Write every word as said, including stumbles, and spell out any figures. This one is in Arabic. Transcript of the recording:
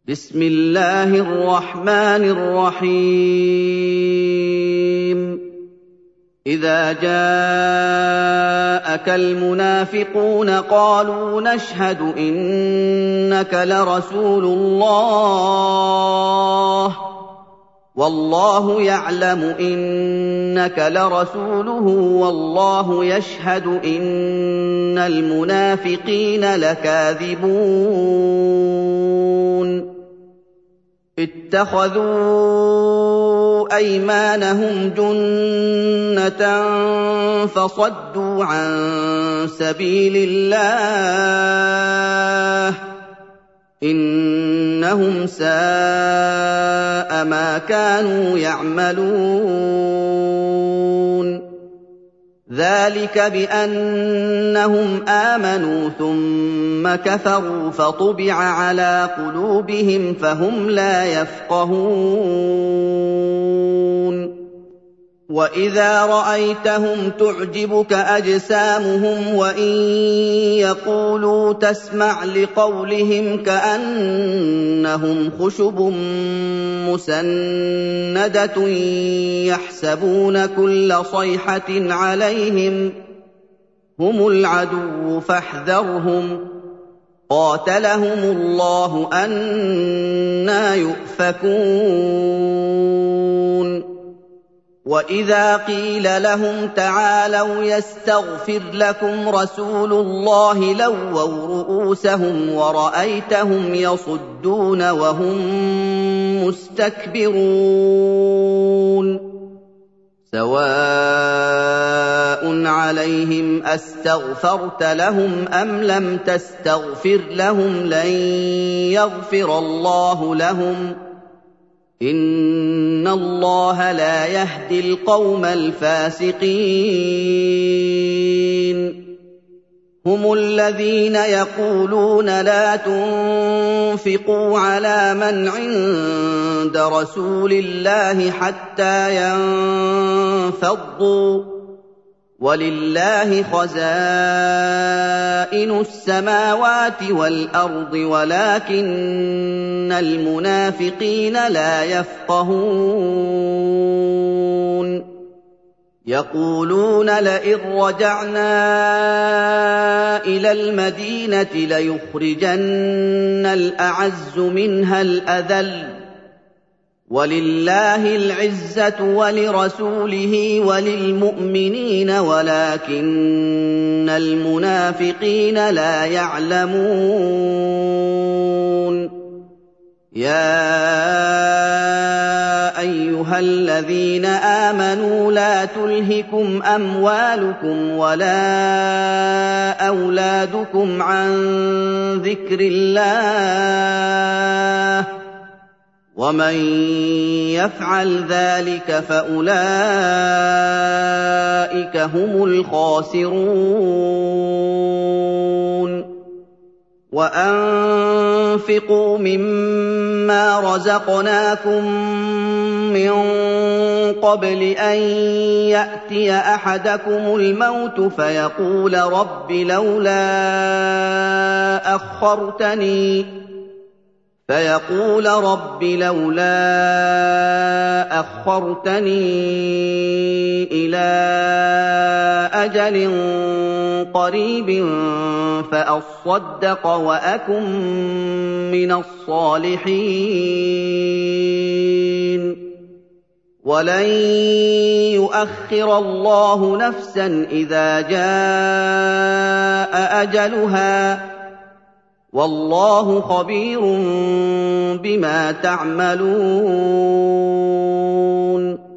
بسم الله الرحمن الرحيم إذا جاءك المنافقون قالوا نشهد إنك لرسول الله والله يعلم إنك لرسوله والله يشهد إن المنافقين لكاذبون اتخذوا أيمانهم جنة فصدوا عن سبيل الله إنهم ساء ما كانوا يعملون ذلك بأنهم آمنوا ثم كفروا فطبع على قلوبهم فهم لا يفقهون وإذا رأيتهم تعجبك أجسامهم وإن يقولوا تسمع لقولهم كأنهم خشب مسندة يحسبون كل صيحة عليهم هم العدو فاحذرهم قاتلهم الله أنى يؤفكون وإذا قيل لهم تعالوا يستغفر لكم رسول الله لووا رؤوسهم ورأيتهم يصدون وهم مستكبرون سواء عليهم أستغفرت لهم أم لم تستغفر لهم لن يغفر الله لهم إن الله لا يهدي القوم الفاسقين هم الذين يقولون لا تنفقوا على من عند رسول الله حتى ينفضوا ولله خزائن السماوات والأرض ولكن المنافقين لا يفقهون يقولون لئن رجعنا إلى المدينة ليخرجن الأعز منها الأذل ولله العزة ولرسوله وللمؤمنين ولكن المنافقين لا يعلمون يا أيها الذين آمنوا لا تلهكم أموالكم ولا أولادكم عن ذكر الله ومن يفعل ذلك فأولئك هم الخاسرون وأنفقوا مما رزقناكم من قبل أن يأتي أحدكم الموت فيقول رب لولا أخرتني فيقول رب لولا أخرتني إلى أجل قريب فأصدق وأكن من الصالحين ولن يؤخر الله نفسا إذا جاء أجلها والله خبير بما تعملون